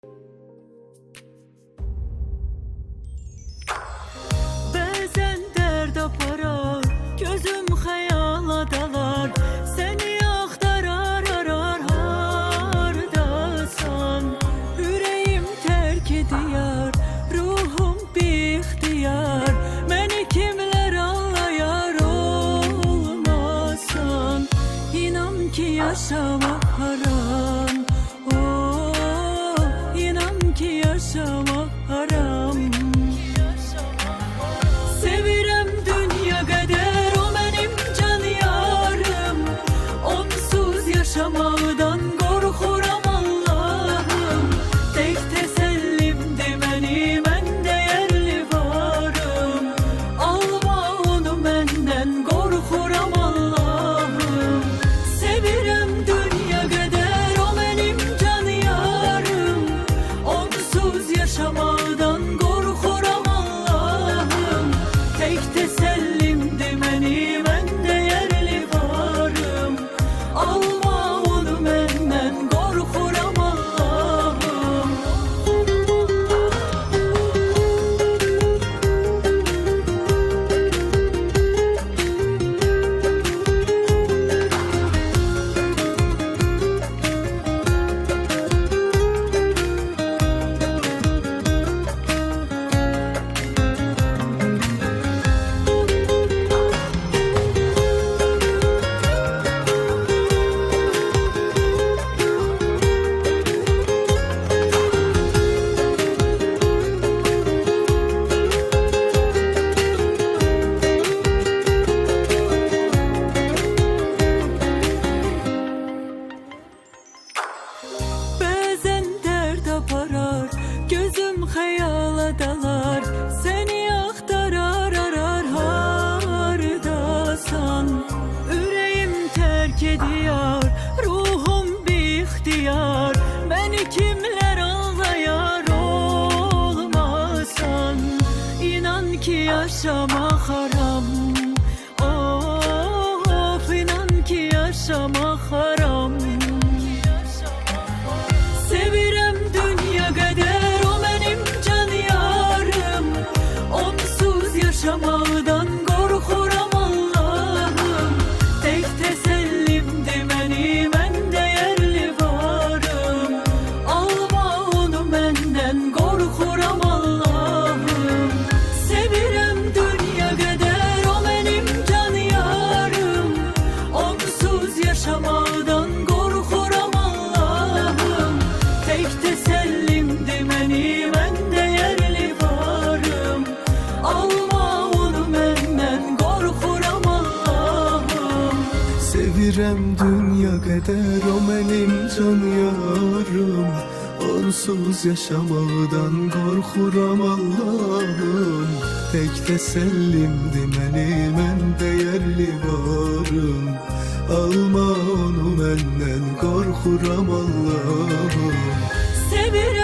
Bəzən dərd aparar, gözüm xəyala dalar, səni axtarar arar hardasan. Ürəyim tərk ediyar, ruhum bixtiyar, məni kimlər anlayar olmasan. İnan ki yaşamaq haram, inan ki yaşamaq haram. Sevirəm dünya qədər, o mənim can yarım, onsuz yaşamaqdan qorxuram Allahım. Tək təsəllimdir məni, mən dəyərli varım, alma onu məndən, qorxuram Allahım. Sevirəm dünya qədər, o mənim can yarım, onsuz yaşamaqdan qorxuram Allahım. Tek təsəllimdir məni, mən dəyərli varım, alma onu məndən, qorxuram Allahım. Bəzən dərd aparar, gözüm xəyala dalar, səni axtarar arar hardasan. Ürəyim tərk ediyar, ruhum bixtiyar, məni kimlər anlayar olmasan. İnan ki yaşamaq haram, of inan ki yaşamaq haram. Sevirəm dünya qədər, o mənim can yarım, onsuz yaşamaqdan qorxuram Allahım. Tək təsəllimdir məni, mən dəyərli varım, alma onu məndən, qorxuram Allahım. Sevirəm dünya qədər, o mənim can yarım, onsuz yaşamaqdan qorxuram Allahım. Tek təsəllimdir məni, mən dəyərli varım, alma onu məndən, qorxuram Allahım. Sevirəm dünya qədər, o mənim can yarım, onsuz yaşamaqdan qorxuram Allahım. Tək təsəllimdir məni, mən dəyərli varım, alma onu məndən, qorxuram Allahım. Sevirəm